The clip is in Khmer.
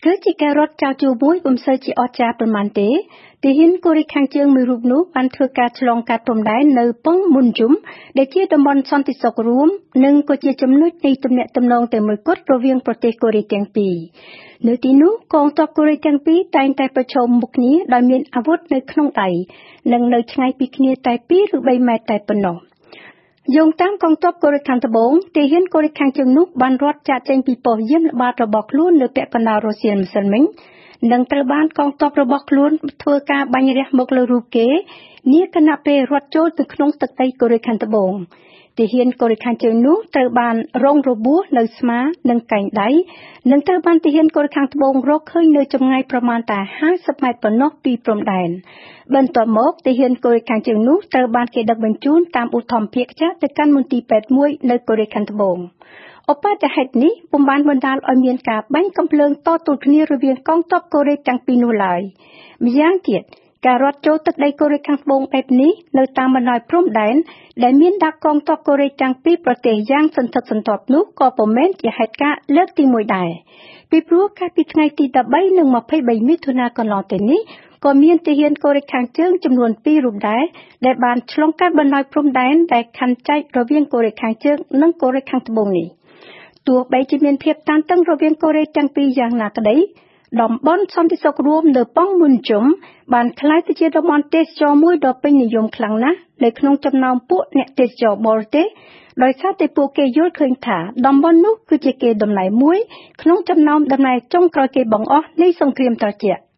គឺជាការរត់ចោលជួរមួយបំសើជាអស្ចារ្យប៉ុន្មានទេទាហានកូរ៉េខាងជើងមួយរូបនោះបានធ្វើការឆ្លងកាត់ព្រំដែននៅប៉ុងមុនជុំដែលជាតំបន់សន្តិសុខរួមនិងក៏ជាចំណុចនៃទំនាក់ទំនងតែមួយគត់រវាងប្រទេសកូរ៉េទាំងពីរនៅទីនោះកងទ័ពកូរ៉េទាំងពីរតែងតែប្រឈមមុខគ្នាដោយមានអាវុធនៅក្នុងដៃនិងនៅឆ្ងាយពីគ្នាតែ2ឬ3ម៉ែត្រតែប៉ុណ្ណោះយោងតាមកងទ័ពកូរ៉េខាងត្បូងទាហានកូរ៉េខាងជើងនោះបានរត់ចាកចេញពីប៉ុស្តិ៍យាមល្បាតរបស់ខ្លួននៅពាក់កណ្ដាលរសៀលម្សិលមិញនិងត្រូវបានកងទ័ពរបស់ខ្លួនធ្វើការបាញ់រះមកលើរូបគេនាខណៈពេលរត់ចូលទៅក្នុងទឹកដីកូរ៉េខាងត្បូងទាហានកូរ៉េខាងជើងនោះត្រូវបានរងរបួសនៅស្មានិងកែងដៃនិងត្រូវបានទាហានកូរ៉េខាងត្បូងរកឃើញនៅចម្ងាយប្រមាណតែ50ម៉ែត្រប៉ុណ្ណោះពីព្រំដែនបន្ទាប់មកទាហានកូរ៉េខាងជើងនោះត្រូវបានគេដឹកបញ្ជូនតាមឧទ្ធម្ភាគចាស់ទៅកាន់មន្ទីរពេទ្យមួយនៅកូរ៉េខាងត្បូងឧបទ្ទហេតុនេះពុំបានបណ្ដាលឲ្យមានការបាញ់កាំភ្លើងតទល់គ្នារវាងកងទ័ពកូរ៉េទាំងពីរនោះឡើយម្យ៉ាងទៀតការរត់ចូលទឹកដីកូរ៉េខាងត្បូងបែបនេះនៅតាមបណ្ដោយព្រំដែនដែលមានដាក់កងទ័ពកូរ៉េទាំងពីរប្រទេសយ៉ាងសន្ធឹកសន្ធាប់នោះក៏ពុំមែនជាហេតុការណ៍លើកទី1ដែរពីព្រោះកាលពីថ្ងៃទី13និង23មិថុនាកន្លងទៅនេះក៏មានទាហានកូរ៉េខាងជើងចំនួន2រូបដែរដែលបានឆ្លងកាត់បណ្ដោយព្រំដែនដែលខណ្ឌចែករវាងកូរ៉េខាងជើងនិងកូរ៉េខាងត្បូងនេះទោះបីជាមានភាពតានតឹងរវាងកូរ៉េទាំងពីរយ៉ាងណាក្តីតំបន់សន្តិសុខរួមនៅប៉ុងមុនជុំបានក្លាយទៅជាតំបន់ទេសចរណ៍មួយដ៏ពេញនិយមខ្លាំងណាស់នៅក្នុងចំណោមពួកអ្នកទេសចរបរទេសដោយសារតែពួកគេយល់ឃើញថាតំបន់នោះគឺជាកេរដំណែលមួយក្នុងចំណោមដំណែលចុងក្រោយគេបង្អស់នៃសង្គ្រាមត្រជាក់